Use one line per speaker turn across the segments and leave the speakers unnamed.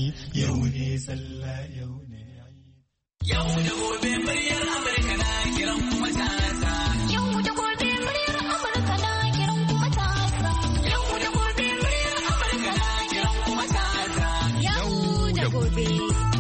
yau ne sallah yau ne
yau da gobe muryar Amurka na kiran kuma ta yau da gobe muryar Amurka na kiran kuma ta yau da gobe muryar Amurka na kiran kuma ta yau da gobe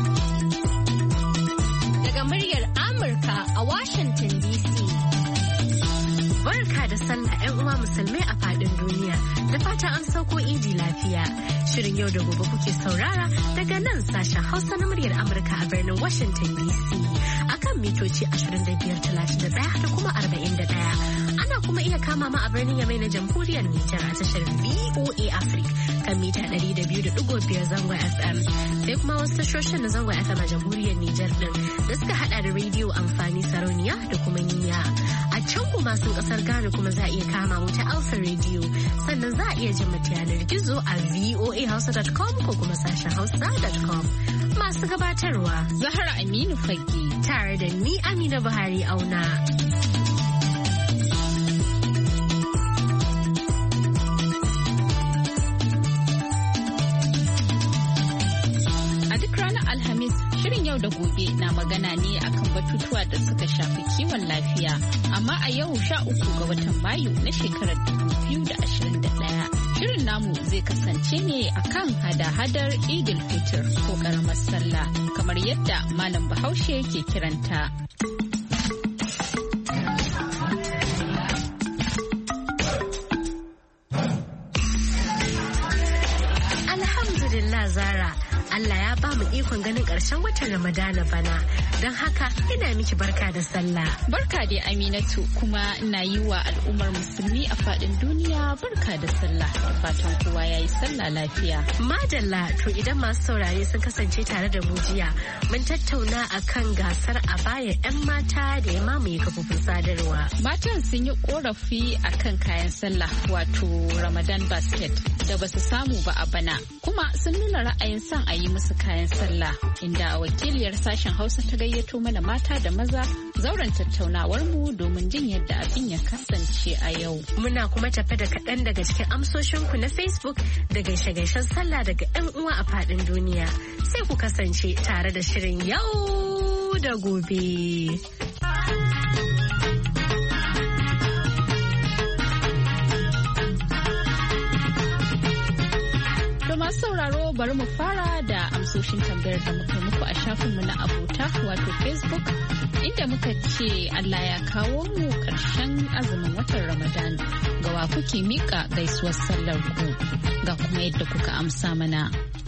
daga muryar Amurka a Washington DC. Barka da sallah 'yan uwa musulmai a faɗin duniya da fatan an sauko idi lafiya. Shirin yau da gobe kuke saurara daga nan sashen Hausa na muryar Amurka a birnin Washington DC akan mitoci 2531 da kuma 41. Ana kuma iya kama ma a birnin Yamai na Jamhuriyar Nijar a tashar VOA Africa kan mita 200.5 zangon FM. Sai kuma wasu tashoshin na zangon FM a Jamhuriyar Nijar din da suka hada da rediyo amfani sarauniya da kuma niyya. A can kuma sun kasar Ghana kuma za a iya kama mu ta Alpha Radio sannan za a iya jin mu yanar gizo a voahausa.com ko kuma sashen hausa.com. Masu gabatarwa Zahra Aminu Fagge tare da ni Amina Buhari Auna. Shirin yau da gobe na magana ne akan batutuwa da suka shafi kiwon lafiya, amma a yau 13 ga watan Mayu na shekarar 2021. Shirin namu zai kasance ne akan hada-hadar Idil Fitr ko karamar sallah kamar yadda Malam Bahaushe ke kiranta. Alhamdulillah Zara. Allah ya ba mu ikon ganin ƙarshen watan Ramadana bana, don haka ina miki barka da sallah. Barka dai Aminatu, kuma ina yi wa al'ummar musulmi a faɗin duniya barka da sallah da fatan kowa ya yi sallah lafiya. Madalla, to idan masu saurare sun kasance tare da mu jiya, mun tattauna akan gasar a baya 'yan mata da ya mamaye kafofin sadarwa. Matan sun yi korafi akan kayan sallah wato Ramadan basket da basu samu ba a bana, kuma sun nuna ra'ayin son a yi musu kayan sallah, inda wakiliyar sashen Hausa ta gayyato mana mata da maza zauren tattaunawar mu domin jin yadda abin ya kasance a yau. Muna kuma tafe da kaɗan daga cikin amsoshinku na Facebook da gaishe-gaishen sallah daga 'yan uwa a faɗin duniya. Sai ku kasance tare da shirin yau da gobe. Masu sauraro bari mu fara da amsoshin tambayar da muka muku a shafinmu na abota wato Facebook, inda muka ce Allah ya kawo mu ƙarshen azumin watan Ramadan, ga wa kuke miƙa gaisuwar sallar ku, ga kuma yadda kuka amsa mana.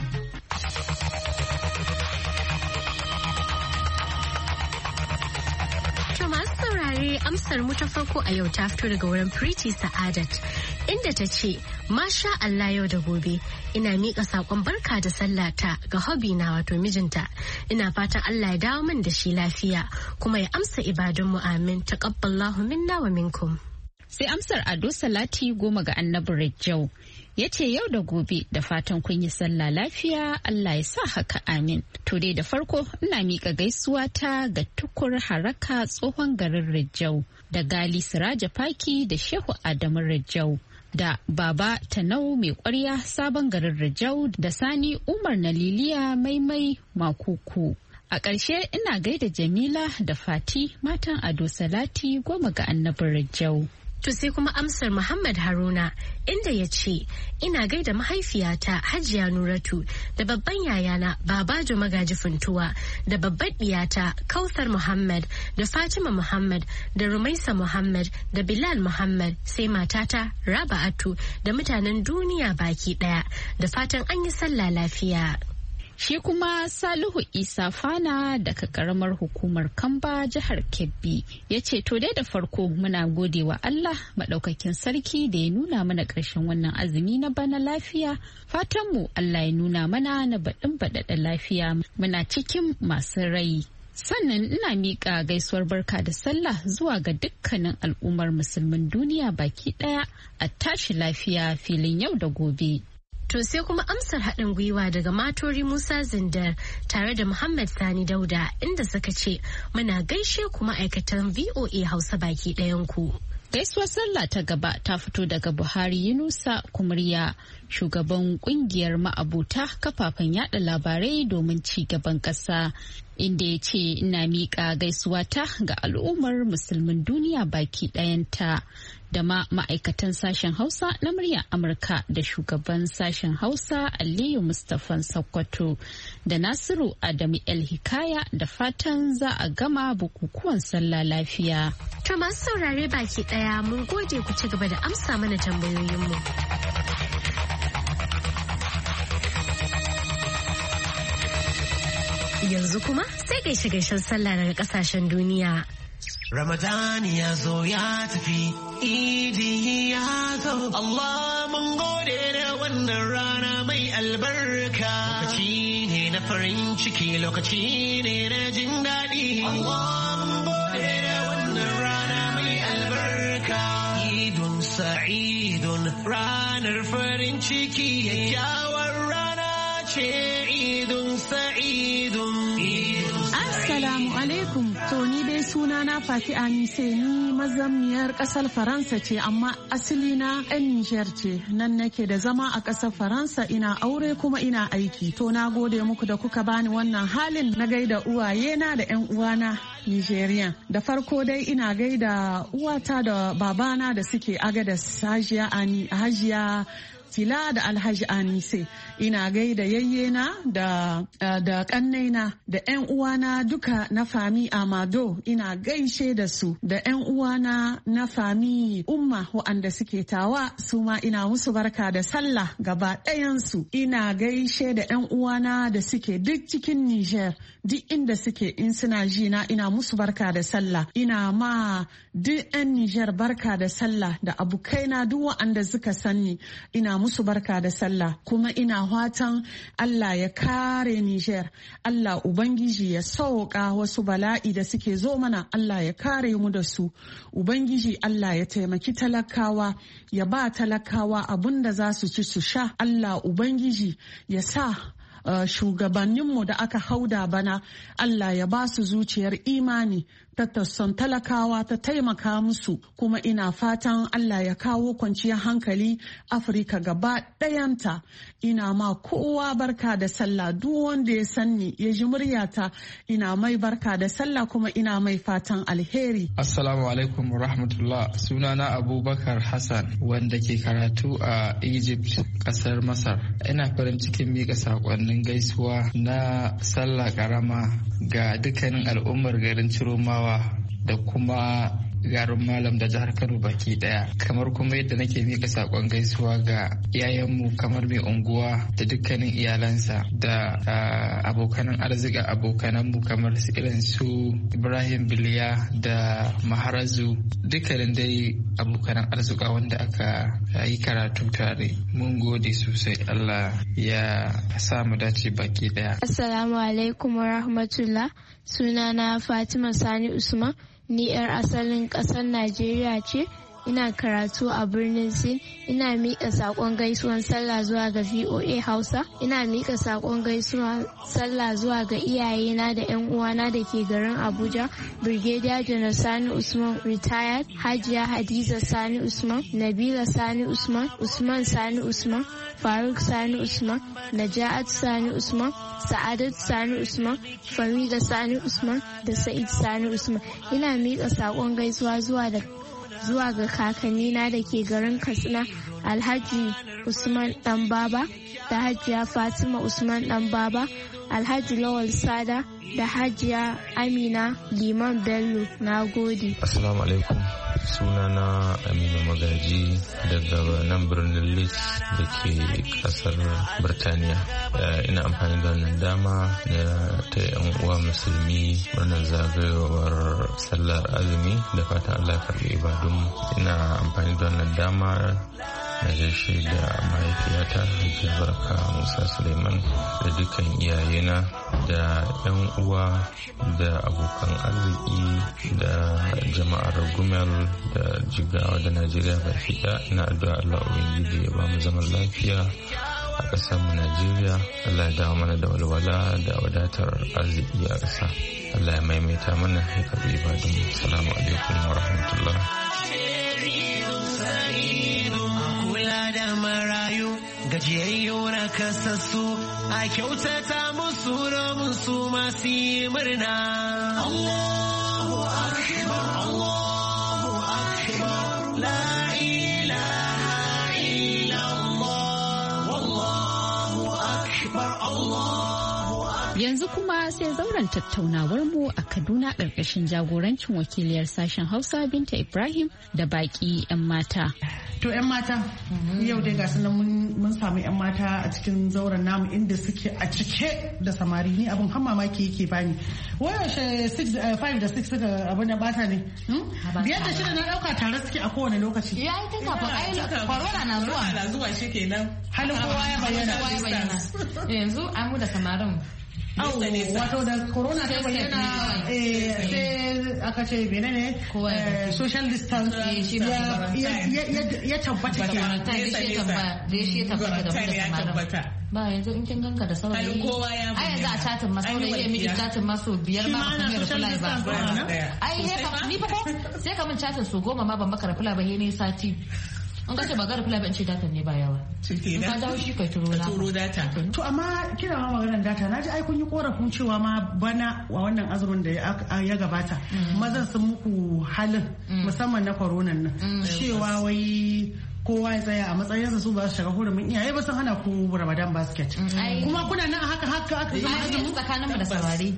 Amsar mu ta farko a yau ta fito daga wurin Pretty Sa'adat, inda ta ce masha Allah yau da gobe ina miƙa saƙon barka da sallata ga hobby na wato mijinta, ina fatan Allah ya dawo min da shi lafiya kuma ya amsa ibadunmu amin, taqabbalallahu minna wa minkum. Sai amsar Ado Salati Goma ga Annabi Rajau, ya ce yau da gobe da fatan kun yi sallah lafiya, Allah ya sa haka amin. To dai da farko ina miƙa gaisuwa ta ga Tukur Haraka tsohon garin Rajau da Gali Siraja Faki da Shehu Adamu Rajau da Baba Tanau mai ƙwarya sabon garin Rajau da Sani Umar Naliliya Maimai Makuku. A ƙarshe ina gaida Jamila da Fati matan Ado Salati Goma ga Annabi Rajau. To sai kuma amsar Muhammad Haruna, inda ya ce ina gaida mahaifiyata Hajiya Nuratu da babban yayana Babajo Magaji Funtuwa da babbar diyata Kauthar Muhammad da Fatima Muhammad da Rumaisa Muhammad da Bilal Muhammad, sai matata Raba'atu da mutanen duniya baki daya, da fatan an yi sallah lafiya. Shi kuma Salihu Isa Fana daga karamar hukumar Kamba jihar Kebbi ya ce to dai da farko muna gode wa Allah maɗaukakin sarki da ya nuna mana ƙarshen wannan azumi na bana lafiya. Fatanmu Allah ya nuna mana na baɗin baɗaɗa lafiya muna cikin masu rai. Sannan ina miƙa gaisuwar barka da sallah zuwa ga dukkanin al'ummar musulmin duniya baki ɗaya, a tashi lafiya filin yau da gobe. To sai kuma amsar haɗin gwiwa daga Matori Musa Zindar tare da Muhammad Sani Dauda, inda suka ce muna gaishe ku ma'aikatan VOA Hausa baki ɗayan ku.
Gaisuwar sallah ta gaba ta fito daga Buhari Yunusa Kumriya, shugaban kungiyar ma'abuta kafafen yada labarai domin ci gaban ƙasa, inda ya ce ina miƙa gaisuwata ga al'ummar musulmin duniya baki ɗayanta da ma ma'aikatan sashen Hausa na muryar Amurka da shugaban sashen Hausa Aliyu Mustapha Sokoto da Nasiru Adamu El Hikaya, da fatan za a gama bukukuwan sallah lafiya.
To masu saurare baki ɗaya mun gode, ku ci gaba da amsa mana tambayoyinmu. Yanzu kuma sai gaishe-gaishen sallah daga kasashen duniya.
Ramadan ya zo ya tafi, Idi ya zo. Allah mun gode da wannan rana mai albarka. Lokaci ne na farin ciki, lokaci ne na jin daɗi. Allah mun gode da wannan rana mai albarka. Idun sa'idun, ranar farin ciki, kyakkyawar rana ce. Idun sa'idun.
Assalamu alaikum. To ni dai suna na Fati Anise, ni mazamniyar kasar Faransa ce, amma asali na ɗan Niger ce. Nan nake da zama a kasar Faransa, ina aure kuma ina aiki. To na gode muku da kuka bani wannan halin na gaida uwayena da 'yan uwana Nigerian. Da farko dai ina gaida uwata da babana da suke Agadas, Hajiya Tila da Alhaji Anise. Ina gaida yayyena da kannaina da 'yan uwana duka na fami Amado, ina gaishe da su, da 'yan uwana na fami Umma waɗanda suke Tawa, su ma ina musu barka da sallah gaba ɗayansu. Ina gaishe da 'yan uwana da suke duk cikin Niger, duk inda suke, in suna ji na ina musu barka da sallah. Ina ma duk 'yan Niger barka da sallah, da abokaina duk waɗanda suka sanni ina musu barka da sallah. Kuma ina fatan Allah ya kare Niger, Allah Ubangiji ya sauka wasu bala'i da suke zo mana, Allah ya kare mu da su. Ubangiji Allah ya taimaki talakawa, ya ba talakawa abin da za su ci su sha. Allah Ubangiji ya sa shugabanninmu da aka hauda bana, Allah ya ba su zuciyar imani ta tasson talakawa, ta taimaka musu. Kuma ina fatan Allah ya kawo kwanciyar hankali Afirka gaba ɗayanta. Ina ma kowa barka da sallah, duk wanda ya sanni ya ji muryata ina mai barka da sallah, kuma ina mai fatan alheri.
Assalamu alaikum wa rahmatullah. Sunana Abubakar Hassan, wanda ke karatu a Egypt, kasar Masar. Ina farin cikin miƙa saƙonnin gaisuwa na sallah karama ga dukkanin al'ummar garin Ciromawa da kuma garin Malam da jihar Kano baki daya. Kamar kuma yadda nake mika sakon gaisuwa ga iyayenmu kamar mai unguwa da dukkanin iyalansa da abokanan arzika abokananmu kamar irin su Ibrahim Biliya da Maharazu, dukkanin dai abokanan arzika wanda aka yi karatu tare. Mun gode sosai, Allah ya sa mu dace baki daya.
Assalamu alaikum wa rahmatullah. Sunana Fatima Sani Usman. Ni 'yar asalin ƙasar Najeriya ce, ina karatu a birnin Sin. Ina miƙa saƙon gaisuwan sallah zuwa ga VOA Hausa. Ina miƙa saƙon gaisuwan sallah zuwa ga iyayena da 'yan uwana da ke garin Abuja. Brigadier General Sani Usman retired, Hajiya Hadiza Sani Usman, Nabila Sani Usman, Usman Sani Usman, Faruk Sani Usman, Naja'at Sani Usman, Sa'adat Sani Usman, Famida Sani Usman da Sa'id Sani Usman. Ina miƙa saƙon gaisuwa zuwa ga kakannina da ke garin Katsina, Alhaji Usman Ɗanbaba da Hajiya Fatima Usman Ɗanbaba, Alhaji Lawal Sada da Hajiya Amina Liman Bello. Na gode.
Assalamu alaikum. Sunana Aminu Magaji daga nan birnin Leeds da ke kasar Birtaniya. Ina amfani da wannan dama da ta yan uwa musulmi wannan zagayowar sallar azumi, da fatan Allah ya karbi ibadunmu. Ina amfani da wannan dama na gaishe da mahaifiyata Hajiya Barka Musa Suleiman da dukkan iyayena da yan uwa da abokan arziki da jama'ar Gumel da Jigawa da Najeriya baki ɗaya. Ina addu'a Allah Ubangiji ya ba mu zaman lafiya a ƙasar mu Najeriya. Allah ya dawo mana da walwala da wadatar arziki a ƙasa. Allah ya maimaita mana ya karɓi ibadun. Assalamu alaikum wa rahmatullah.
kula da marayu gajiyayyu na kasassu a kyautata musu domin su masu yi murna. Allahu akbar, Allahu akbar, la ilaha illallah, wallahu akbar, Allahu akbar.
Yanzu kuma sai zauren tattaunawar mu a Kaduna ƙarƙashin jagorancin wakiliyar sashen Hausa Binta Ibrahim da baƙi 'yan mata.
To 'yan mata, yau dai gasu nan mun samu 'yan mata a cikin zauren namu inda suke a cike da samari, ni abin har mamaki yake bani. Wayashe 5 da 6 suka abin da bata ne. 5 da 6 na dauka tare suke a kowane lokaci.
Ya yi tun kafin ai corona na zuwa shikenan.
Halin kowa ya bayyana.
Yanzu an mu da samarin.
Wato da corona ta bayyana sai aka ce menene social distance ya tabbata ke
da shi tabbata ba yanzu in kin ganka da saurayi ai yanzu a chatin ma saurayi ya miki chatin ma so biyar ma ba kuma reply ba ai ni fa sai ka min chatin so 10 ma ban maka reply ba ne sati an kace ba ga reply ban ce data ne ba yawa in ka dawo shi kai turo data
to amma kina ma maganar data naji ai kun yi korafin cewa ma bana wa wannan azumin da ya gabata mazan sun muku halin musamman na corona nan cewa wai kowa ya tsaya a matsayinsa su ba su shiga hurumin iyaye ba sun hana ku Ramadan basket kuma kuna nan haka aka zama azumin
tsakaninmu da samari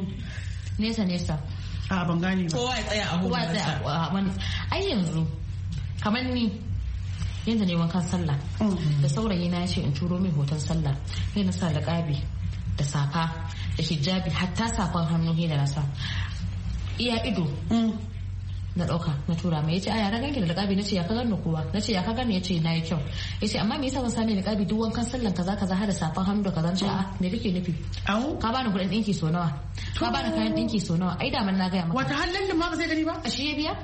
nesa
a ban gane ba
kowa ya tsaya a hurumin ai yanzu kamar ni yadda ne wankan sallah da saurayi na ce in turo min hoton sallah sai na sa liƙabi da safa da hijabi hatta safan hannu ne da nasa iya ido na ɗauka na tura mai yace a yara ganki da liƙabi nace ya ka gani kowa nace ya ka gani yace nayi kyau yace amma me yasa ban sami liƙabi duk wankan sallan kaza har da safan hannu da kaza ce a me kake nufi ka bani kuɗin ɗinki so nawa ka bani kayan ɗinki so nawa ai da man na gaya maka
wata halin ma ba zai gani ba
a shi ya biya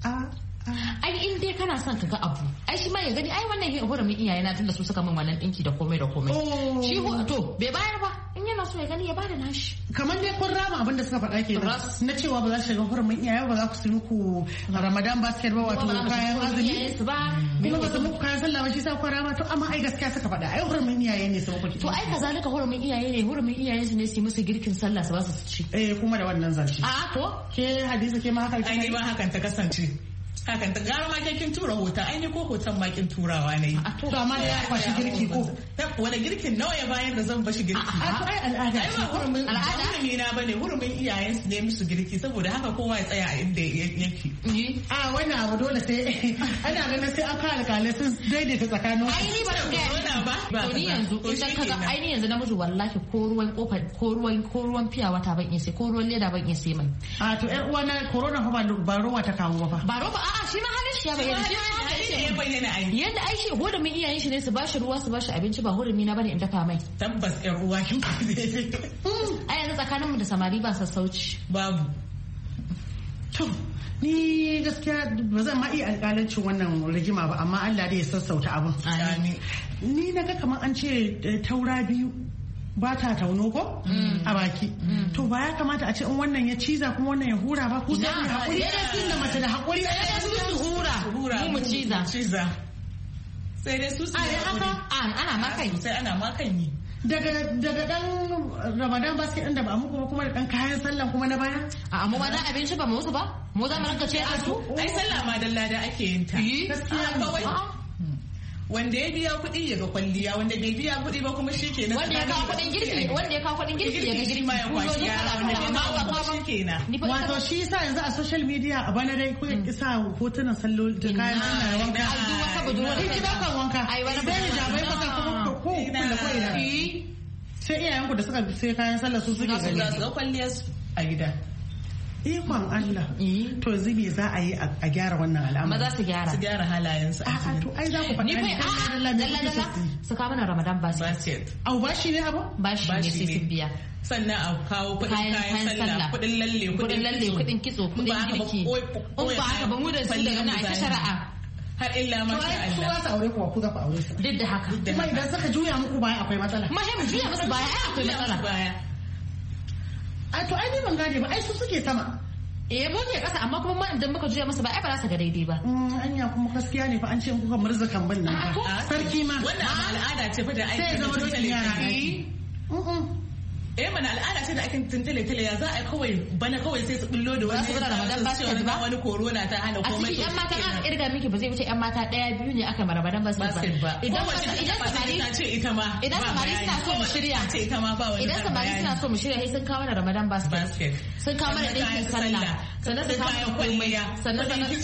ai in dai kana son ka ga abu ai shi ma ya gani ai wannan hurumin iyaye na tunda su suka min wannan dinki da komai shi to bai bayar ba in yana so ya gani ya bada nashi
kamar dai kun rama abin da suka faɗa ke na cewa ba za su shiga hurumin iyaye ba za ku su muku Ramadan basket ba wato kayan azumi kuma ba su muku kayan sallah ba shi sa ku rama to amma ai gaskiya suka faɗa ai hurumin iyaye ne su muku
to ai kazalika hurumin iyaye su ne su musu girkin sallah su ba su ci
kuma da wannan zance
a to
ke Hadiza ke ma haka
ai ma hakan ta kasance hakan ta gara ma kin tura hoton ai ko hoton ma kin turawa ne
to amma da ya kwashi girki ko
wani girkin nawa ya bayar da zan bashi girki
ai al'ada
ai ba hurumin na bane hurumin iyayen su ne musu girki saboda haka kowa ya tsaya a inda yake
a wannan abu dole sai ana ganin sai an kawo alƙalai sun daidaita tsakanin
ai ni ba ga to ni yanzu idan kaga ai ni yanzu namiji wallahi ko ruwan kofa ko ruwan fiya wata ban iya sai ko ruwan leda ban iya sai mai
a to ƴan uwa na corona ba ruwa ta kawo ba
ba ruwa a'a shi ma halin shi ya bayyana
shi ya bayyana ai
yadda ai shi hurumin iyayen shi ne su bashi ruwa su bashi abinci ba hurumi na bane in dafa mai
tabbas ƴar uwa kin
ai yanzu tsakaninmu da samari ba sassauci
babu
to ni gaskiya ba zan ma iya alƙalancin wannan rigima ba amma Allah dai ya sassauta abin ni naga kamar an ce taura biyu ba ta tauno ko a baki to ba ya kamata a ce in wannan ya ciza kuma wannan ya hura ba ku sai hakuri da mace da hakuri
su hura mu ciza
sai dai su
ana makan
sai ana makan yi
daga dan Ramadan basket din da ba muku kuma da dan kayan sallan kuma na baya
a mu ba dan abinci ba mu wasu ba mu za mu ranka ce a su
ai sallah ma dalla da ake yin ta gaskiya kawai wanda ya biya kuɗi ya ga kwalliya wanda bai biya kuɗi ba kuma shikenan
wanda ya kawo kuɗin girki ya ga girki
ma ya kwashi yara wanda bai kawo ba shikenan
wato shi yasa yanzu a social media a bana dai ku isa hotunan sallo da kayan sallah wanka
duk wata budurwa
kin ji ba wanka
ai wani
bai jabai fa kuma ko kullu ko ina sai iyayenku da suka sai kayan sallah su suke gani
za su ga kwalliyar a gida
ikon Allah to zubi za a yi a gyara wannan al'amari
maza su gyara
halayensu
a to ai za ku faɗa
ni dalla su kawo mana Ramadan basket
au bashi ne abu
bashi ne sai su biya
sannan a kawo kudin kayan sallah kudin lalle
kudin kitso kudin girki in ba haka ba mu da su daga nan a shari'a
har illa ma sha Allah
ku za su aure ku za ku aure su
duk da haka
kuma idan suka juya muku baya akwai matsala
mu juya musu baya ai akwai matsala
a to ai ban gane ba ai su suke sama
muke kasa amma kuma idan muka juya masa ba ai ba za su ga daidai ba.
Anya kuma gaskiya ne fa an ce kuka murza kambin nan ba. Sarki ma.
Wannan al'ada ce fa da aiki.
Sai zama dole yara.
Mana al'ada ce da ake tuntule ya za a kawai bana kawai sai su bullo da wani
Ramadan basket ba
wani corona ta hana komai.
A cikin yan mata aka irga miki ba zai wuce yan mata 1-2 ne aka Ramadan basket ba. Idan samari
ta ce ita ma.
Idan samari suna so mu shirya.
Ce ita ma ba wani.
Idan samari suna so mu shirya sai sun kawo mana Ramadan basket. Sun kawo mana dinkin sallah. Sannan su kawo kwalliya. Sannan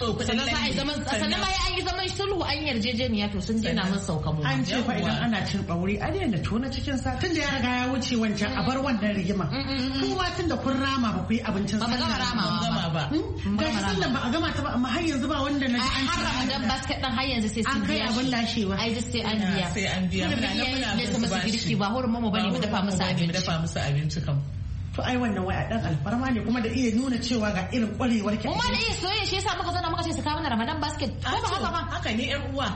sannan bayan an yi zaman sulhu an yarjejeniya to sun dena mun sauka mu.
An ce fa idan ana cin ɓauri a daina tona cikin sa tun da ya riga ya wuce wancan a bar wannan rigima. Kuma tun da kun rama ba ku yi abincin sallah.
Ba gama rama ba.
Ga shi sallan ba a gama ta ba amma har yanzu ba wanda na ji an
har Ramadan basket din har yanzu sai sun biya.
An kai abin lashewa.
Ai sai an biya.
Sai an biya.
Muna ne su musu girki ba hurumin mu bane mu dafa musu abinci.
Mu dafa musu abinci kam.
To ai wannan wai a dan alfarma ne kuma da iya nuna cewa ga irin kwarewar ki.
Kuma da iya soyayya shi yasa muka zauna muka ce su kawo mana Ramadan basket. Ko ba haka ba?
Haka ne ƴan uwa.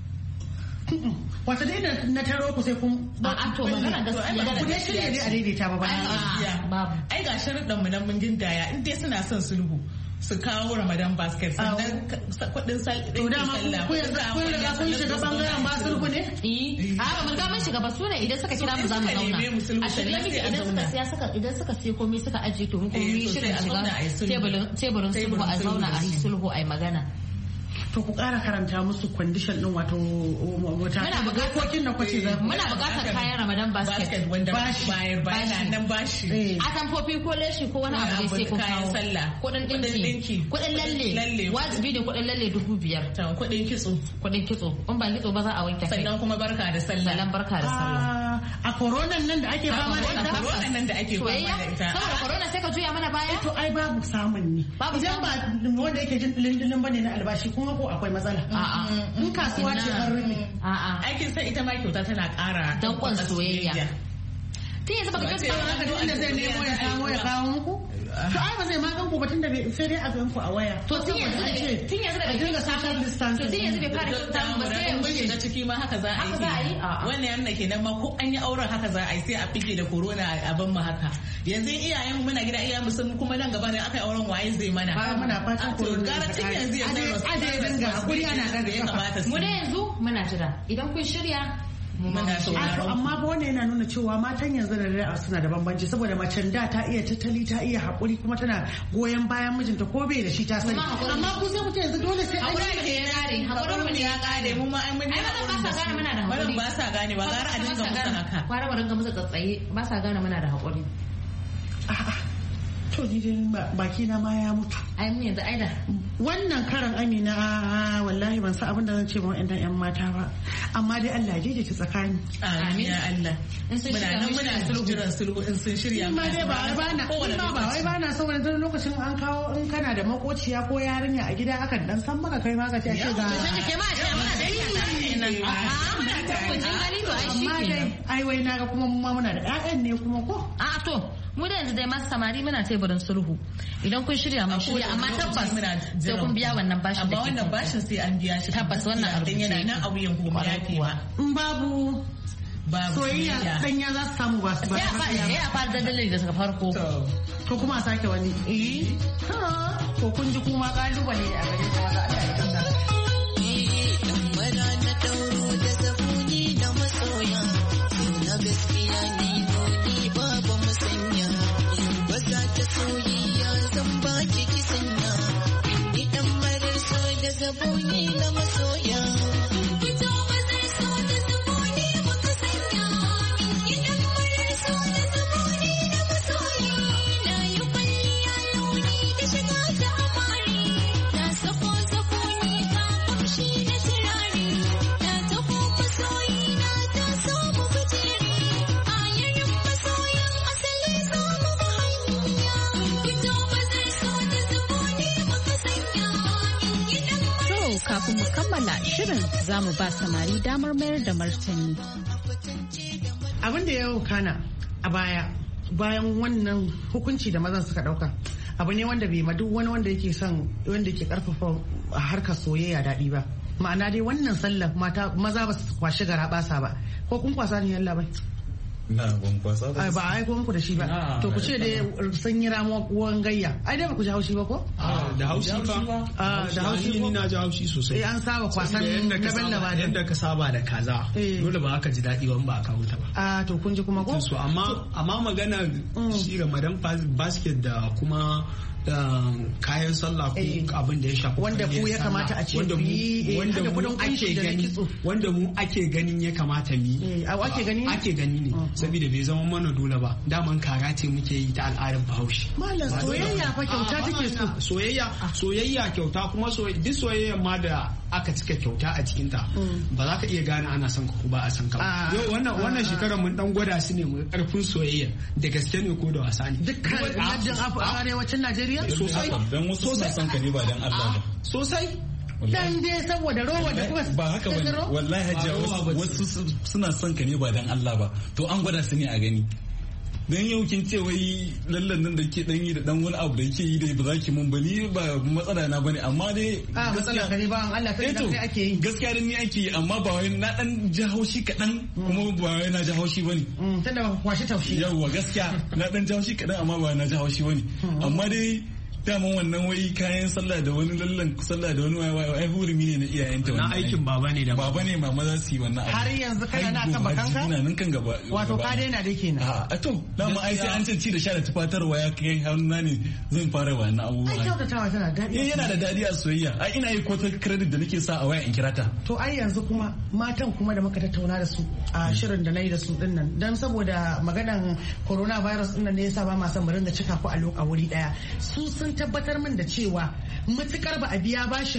Wata dai na taro ku sai kun
a to magana gaskiya
ku dai shirye dai a daidaita ba
babu
ai ga sharuɗan mu nan mun gindaya in dai suna son sulhu su kawo Ramadan basket sannan kudin sallah
to dama ku yanzu kun riga kun shiga bangaren ba sulhu ne
a ba mun ga mun shiga ba su ne idan suka kira mu za mu zauna a shirye miki idan suka sai komai suka ajiye to mu kuma yi shirin shiga teburin sulhu a zauna a yi sulhu a yi magana.
To ku ƙara karanta musu condition din wato dokokin da kwace za
muna buƙatar kayan Ramadan basket
wanda bashi nan bashi
a tamfofi ko leshi ko wani abu sai ku kawo kudin dinki kudin lalle wajibi ne kudin lalle 5,000
kudin kitso
in ba kitso ba za a wanke kai
sannan kuma barka da sallah
sannan barka da sallah
a coronan nan da ake fama da ita
coronan nan da ake fama da ita
saboda corona sai ka juya mana baya
to ai babu samun ne idan ba wanda yake jin dindindin bane na albashi kuma ko akwai matsala. In kasuwa ce an rufe.
Aikin san ita ma kyauta tana ƙara
danƙon soyayya. Tun yanzu baka kyauta
ba haka duk inda zai nemo ya samo ya kawo muku. To ai ba zai ma gan ku ba tunda sai dai a gan ku a waya.
To tun yanzu da
dinga social distance.
To tun yanzu bai fara kyauta ba sai
mun shiga ciki ma haka za a yi. Wannan yana kenan ma ko an yi auren haka za a yi sai a fike da corona a ban mu haka. Yanzu iyayen muna gida iyayen mu sun kuma nan gaba ne aka yi auren waye zai mana.
Muna fatan corona.
Gara tun yanzu ya zai
aje dinga hakuri ana daga
kamata.
Mu da yanzu muna jira idan kun shirya
amma ba wannan yana nuna cewa matan yanzu da da'a suna da bambanci saboda macen da ta iya tattali ta iya haƙuri kuma tana goyon bayan mijinta ko bai da shi ta sani amma ku sai mutum yanzu dole sai
haƙuri ke ya kare haƙurin mu ne ya kare
mu ma ai mun
ba sa gane muna da haƙuri
ba sa gane ba gara a dinga musu haka
kwara mu dinga musu tsatsaye ba sa gane muna da haƙuri
to ni dai baki na ma ya mutu
ai mu yanzu aida
wannan karan Amina wallahi ban san abin da zan ce ba wa'annan yan mata ba amma dai Allah ya daidaita tsakani
amin ya Allah muna sulhu in sun shirya
ma dai ba wai ba na so wani lokacin an kawo in kana da makociya ko yarinya a gida akan dan san maka kai ma ka ce ga
ke ma ce muna da
amma dai ai wai naga kuma mu ma muna da ƴaƴan ne kuma ko
to mu da yanzu dai masu samari muna teburin sulhu idan kun shirya mun shirya amma tabbas sai kun biya wannan bashin da ke
wannan bashin sai an biya shi
tabbas wannan a rubuce
yana nan a wuyan ku ya fi ba
in babu soyayya danya za su samu ba su ba
ya fara dandalin da suka farko
to kuma a sake wani to kun ji kuma kalubale a gare ku wanda Allah ya kanta
na dauro da zabuni da masoya na gaskiya ne babu musanya ba za ta soyayya zan ba ki sanya ni dan marar so da zabuni na masoya fito ba zai so da zabuni maka sanya ni dan marar so da zabuni na masoya na yi kwalliya launi da shiga ta amari na sako ne ka kamshi na turare na taho masoyi na ta so mu fitere ayarin masoyan asali so mu ba hanya fito ba zai so da zabuni maka sanya
To kafin mu kammala shirin za mu ba samari damar mayar da martani.
Abin da ya kana a baya bayan wannan hukunci da mazan suka dauka abu ne wanda bai ma duk wani wanda yake son wanda ke karfafa harkar soyayya daɗi ba ma'ana dai wannan sallar maza ba su kwashi gara basa ba ko kun kwasa ne yalla bai
na ban kwasa
ba a aiko muku da shi ba to ku ce dai sun yi ramuwan gayya ai dai ba ku ji haushi ba ko
da haushi ba
da haushi
ni na ji haushi sosai
an saba kwasan na bella ba
yadda ka saba da kaza dole ba ka ji daɗi ba a kawo ta ba
to kun ji kuma ko
amma magana shi Ramadan basket da kuma kayan sallah ko abin da ya shafi
wanda ku ya kamata a ce
wanda mu ake ganin ya kamata mi ake gani ne saboda bai zama mana dole ba daman kara ce muke yi ta al'adar Bahaushe
mallam soyayya fa kyauta take so
soyayya kyauta kuma duk soyayya ma da aka cika kyauta a cikin ta ba za ka iya gane ana son ka ko ba a son ka yau wannan shekarar mun dan gwada su ne mu karfin soyayya da gaske ne ko da wasa ne
dukkan arewacin Najeriya
sosai
dan wasu suna son ka ne ba dan Allah ba
sosai
dan dai saboda rowa da kuma
ba haka bane wallahi hajiya wasu suna son ka ne ba dan Allah ba to an gwada su ne a gani dan yau kin ce wai lallan nan da ke dan yi da dan wani abu da yake yi da ba za ki mun bani ba matsala na bane amma dai
matsala ka ne ba Allah kai da kai ake yi
gaskiya da ni ake yi amma ba wai na dan ji haushi kadan kuma ba wai na ji haushi bane
tunda ba kwashi taushi
yawa gaskiya na dan ji haushi kadan amma ba na ji haushi bane amma dai daman wannan wai kayan sallah da wani lallan sallah da wani ai hurumi ne na iyayenta
wannan aikin baba ne da
baba ne mama za su yi wannan abu
har yanzu kana na kan bakanka
ina nan kan gaba
wato ka daina da kenan
a to dama ai sai an ce ci da sha da tufatarwa ya kai hannuna ne zan fara wannan abubuwa
ai kyautatawa tana dadi
yana da dadi a soyayya ai ina yi kwata credit da nake sa a waya in kira ta
to ai yanzu kuma matan kuma da muka tattauna da su a shirin da nayi da su din nan dan saboda maganan coronavirus din nan ne yasa ba ma son mu ringa cika ku a wuri daya su sun tabbatar min da cewa matukar ba a biya bashin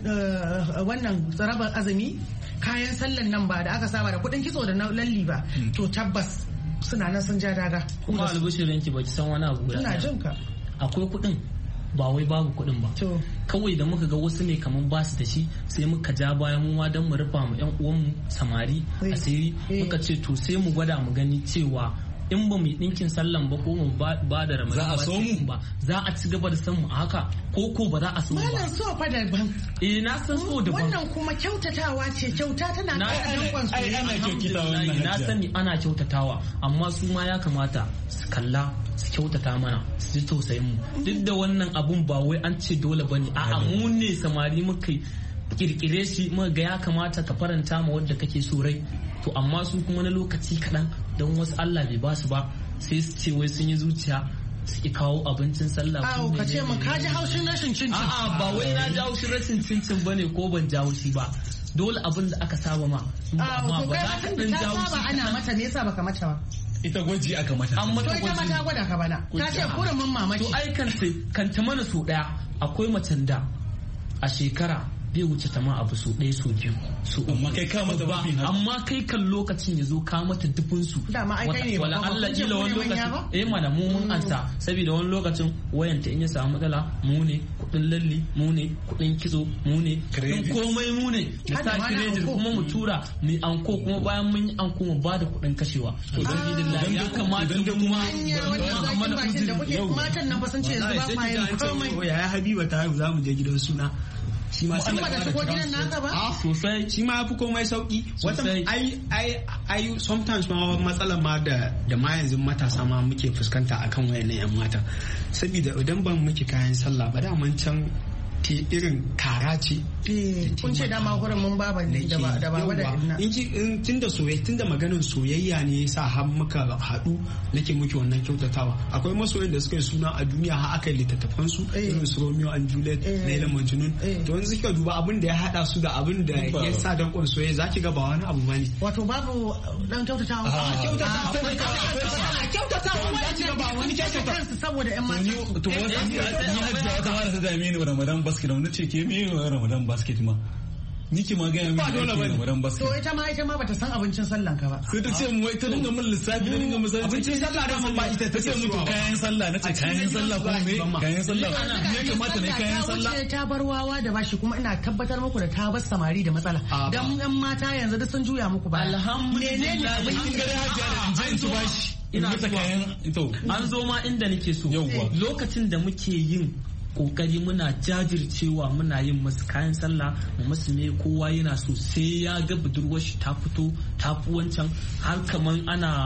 wannan tsarabar azumi kayan sallan nan ba da aka saba da kudin kitso da na lalli ba to tabbas suna nan sun ja daga
kuma albishirin ki baki san wani abu
ina jin ka
akwai kudin ba wai babu kudin ba kawai da muka ga wasu ne kaman ba su da shi sai muka ja bayan mu don mu rufa mu yan uwan mu samari asiri muka ce to sai mu gwada mu gani cewa in ba mu yi ɗinkin sallan ba ko mu ba da ramadan ba za a ci gaba da san mu a haka ko ba za a so ba
wannan so fa daban
na san so daban
wannan kuma kyautatawa ce kyauta tana ƙara dankon
soyayya na sani ana kyautatawa amma su ma ya kamata su kalla su kyautata mana su ji tausayin mu duk da wannan abun ba wai an ce dole bane a'a mu ne samari muka kirkire shi muka ga ya kamata ka faranta ma wanda kake so rai to amma su kuma na lokaci kaɗan don wasu Allah bai ba su ba sai su ce wai sun yi zuciya su ki kawo abincin sallah
ko ka ce mun ka ji haushin rashin cincin
a'a ba wai na ji haushin rashin cincin bane ko ban ji haushi ba dole abin da aka saba ma
amma ba za ka dan ji haushi ana mata ne yasa baka mata ba
ita gwaji aka mata
amma
to ita mata gwada ka bana ta ce kurumin mamaki
to ai kan ta mana so daya akwai macen da a shekara bai wuce ta ma abu so ɗaya so biyu so
amma kai ka mata ba
amma kai kan lokacin ya zo ka mata dubun su wala Allah ila wani lokacin mana mu mun ansa saboda wani lokacin wayanta in ya samu matsala mu ne kudin lalli mu ne kudin kitso mu ne komai mu ne da sa credit kuma mu tura mu anko kuma bayan mun yi anko mu ba da kudin kashewa to dan bidillahi ya kamata kuma
matan nan ba sun ce yanzu ba ma yin komai
ya Habiba ta za mu je gidan suna shi ma
sai ba da shigo gidan naka ba
sosai shi ma yafi komai sauki wata ai sometimes ma matsalar ma da ma yanzu matasa ma muke fuskanta akan wayannan yan mata saboda idan ban muke kayan sallah ba da man can irin kara ce
kun ce dama gurin mun baba ne da baba da inna
in tunda soyayya tunda maganar soyayya ne yasa har muka haɗu nake muke wannan kyautatawa akwai masoyan da suka yi suna a duniya har aka yi littattafan su irin su Romeo and Juliet Laila Majnun to yanzu suka duba abin da ya hada su da abin da ya sa dankon soyayya zaki ga ba wani abu bane
wato babu dan kyautatawa kyautatawa ba wani kyautatawa saboda yan mata
to wani hajji ta fara ta dame ni Ramadan basket wani ce ke me Ramadan basket ma niki ma gaya min Ramadan basket
to ita ma bata san abincin sallan ka ba
sai ta ce mu ita dinga min lissafi da dinga misali
abincin sallah da mun ba ita ta ce mu to
kayan sallah nace kayan sallah ko me kayan sallah ne kamata ne kayan sallah
ta bar wawa da bashi kuma ina tabbatar muku da ta bar samari da matsala dan yan mata yanzu duk sun juya muku ba
alhamdulillah
mun gare hajiya da in ci bashi ina ta kayan to
an zo ma inda nake so lokacin da muke yin kokari muna jajircewa muna yin masu kayan sallah mu masu ne kowa yana so sai ya ga budurwar shi ta fito ta fi wancan har kaman ana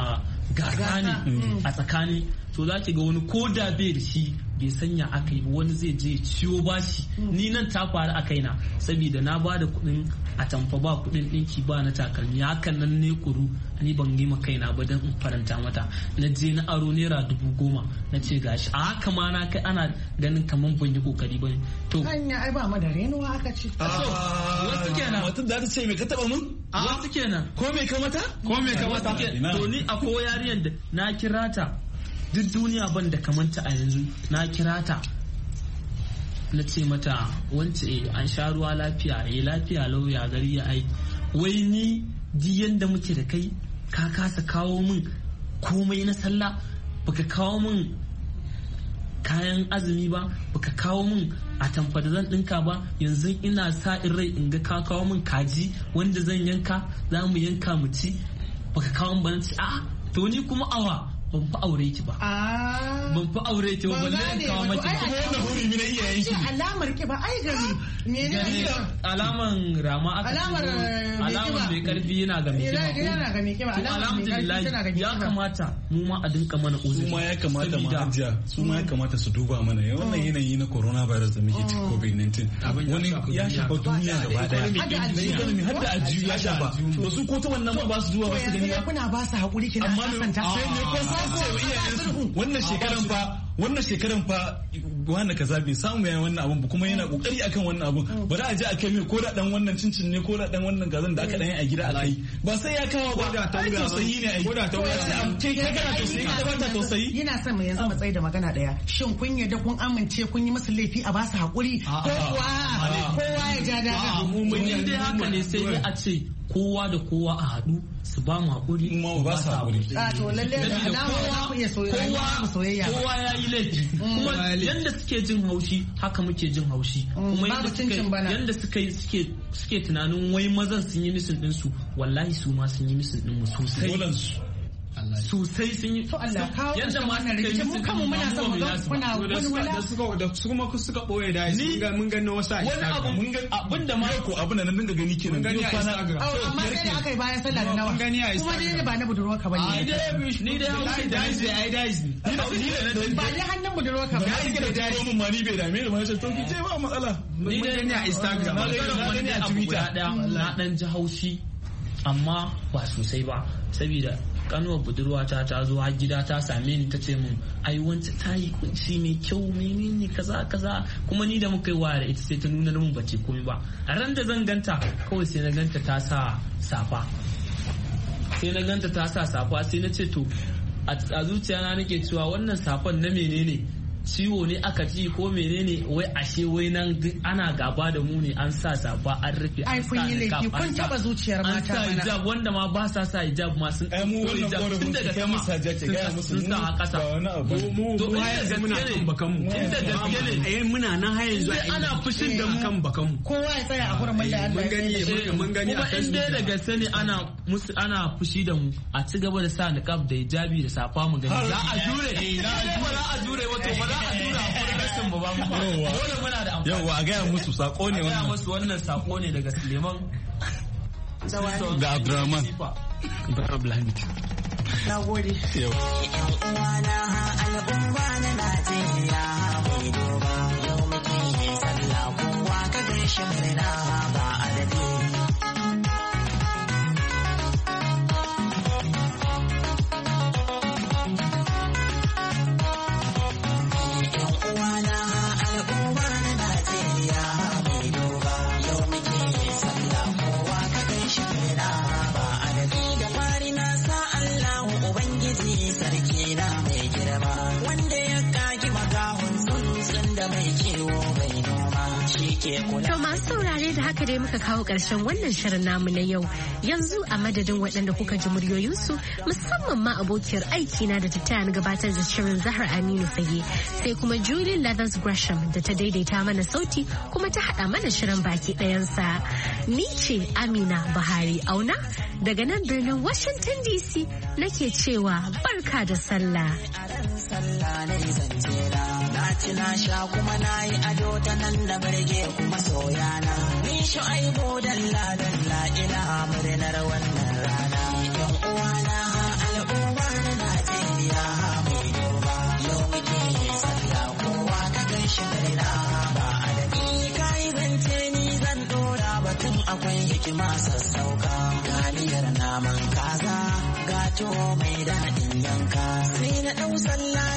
gasa ne a tsakani to za ki ga wani ko da bai da shi bai sanya aka yi wani zai je ciwo bashi ni nan ta faru a kaina saboda na ba da kuɗin a tamfa ba kuɗin ɗinki ba na takalmi hakan nan ne kuru ni ban yi kaina ba don in faranta mata na je na aro naira 10,000 na ce gashi a haka ma na kai ana ganin kamar ban yi kokari ba ne to
hanya ai ba ma da renuwa aka ce
wasu kenan
wata da ta ce me ka taba mun
wasu kenan
ko me ka mata
to ni akwai yariyar da na kira ta duk duniya ban da kamanta a yanzu na kira ta na ce mata wance an sha ruwa lafiya lafiya lauya gari ya ai wai ni di yanda muke da kai ka kasa kawo min komai na sallah baka kawo min kayan azumi ba baka kawo min a tamfa da zan dinka ba yanzu ina sa in rai in ga ka kawo min kaji wanda zan yanka za mu yanka mu ci baka kawo min ba na ce a'a to ni kuma awa ban fi aure ki ba. Ban fi aure ki ba balle in kawo maki.
Kuma wannan huri na iyayen ki.
Alamar ki ba ai gari.
Gari alaman rama aka alamar mai karfi yana ga mai kiba.
Yana ga mai kiba.
Alhamdulillah ya kamata mu ma a dinka mana uzuri.
Su ma ya kamata mu hajiya. Su ma ya kamata su duba mana wannan yanayi na coronavirus da muke ciki COVID-19. Wani ya shafa duniya gaba daya. Har da ajiyu ya shafa. To su ko ta wannan ba su zuwa ba su gani ba.
Kuna ba su hakuri kina kasanta.
Sai ne ko wannan shekaran fa wani kaza bai samu yayin wannan abun ba kuma yana kokari akan wannan abun bari a je a kai mai ko da dan wannan cincin ne ko da dan wannan gazan da aka dan yi a gida a kai ba sai ya kawo ba da tausayi ne ai ko da tausayi kai kana tausayi ka ba ta tausayi
yana son mu yanzu matsayi da magana daya shin kun yarda kun amince kun yi musu laifi a ba su hakuri ko kowa ya ja daga
mun dai haka ne sai dai a ce kowa da kowa a haɗu su ba mu haƙuri
kuma ba su haƙuri.
To lalle
kowa ya yi laifi kuma yanda suke jin haushi haka muke jin haushi kuma yanda suke tunanin wai mazan sun yi misin ɗinsu wallahi su ma sun yi misin ɗin mu sosai. Sosai sun yi
yadda ma suka yi mu kanmu muna son muna
da su kuma suka boye da mun gano wasu a
wani abu mun ga abin da ma ko abin da nan dinga gani kenan
gani a Instagram amma sai da aka yi bayan sallah da nawa kuma dai ba na budurwa ka bane
ni dai hausa dais
ba dai hannun budurwa ka ba
ni da dai mun ma ni bai dame ni ma sai to ki ce ba matsala
ni dai gani a Instagram na gani a Twitter na dan ji haushi amma ba sosai ba saboda kanuwar budurwata ta zo har gida ta same ni ta ce min ai wancan ta yi kunci mai kyau menene kaza kaza kuma ni da muka yi waya da ita sai ta nuna mun bace komai ba a ran da zan ganta kawai sai na ganta ta sa safa sai na ce to a zuciya na nake cewa wannan safan na menene ciwo ne aka ji ko menene wai ashe wai nan ana gaba da mu ne an sa safa an rufe
ai kun yi laifi kun taba zuciyar mata
mana an sa hijab wanda ma ba sa hijab ma sun
ko hijab tun daga sama
sun sa a kasa
to ai muna kan bakan mu
inda gaske ne
ai muna nan har yanzu
ana fushin da mu
kan bakan mu
kowa ya tsaya a gurin mai Allah
mun gani
kuma in dai da gaske ne ana fushi da mu a ci gaba da sa niqab da hijabi da safa mu gani za a jure wato ba za a jura farkasin mu ba mu dole muna da amfani
yawa a gaya musu sako ne
wannan musu wannan sako ne daga Suleiman
da Abdurrahman Abdulhamid
na gode
yan uwana al'umma na Najeriya bai doba yau muke sallah kowa ka gaishe murna ba adadi
To masu saurare da haka dai muka kawo ƙarshen wannan shirin namu na yau. Yanzu a madadin waɗanda kuka ji muryoyinsu musamman ma abokiyar aikina da ta taya ni gabatar da shirin Zahra Aminu Fage sai kuma Julie Leathers Gresham da ta daidaita mana sauti kuma ta haɗa mana shirin baki ɗayansa. Ni ce Amina Buhari Auna daga nan birnin Washington DC nake cewa barka da sallah.
Na ci na sha kuma na yi ado ta nan da birge kuma soyana. Ni Shu'aibu dalla ila murnar wannan rana. Yan uwana al'umma na abinci masu sauka, galiyar naman kaza, gato mai daɗin yanka. Sai na ɗau sallah